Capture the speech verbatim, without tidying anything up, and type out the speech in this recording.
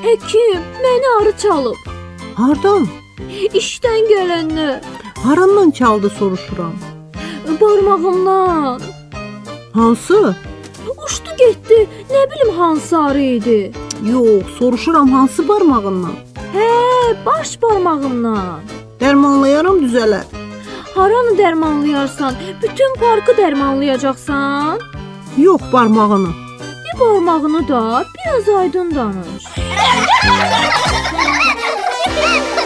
Həkim, məni arı çalıb. Hardan? İşdən gələndə. Harandan çaldı soruşuram. Barmağımdan. Hansı? Uçdu getdi. Nə bilim hansı arı idi. Yox, soruşuram hansı barmağından? Hə, baş barmağımdan. Dərmanlayaram düzələr. Haranı dərmanlayarsan? Bütün parkı dərmanlayacaqsan? Yox, barmağını. Bir barmağını da biraz aydın danış.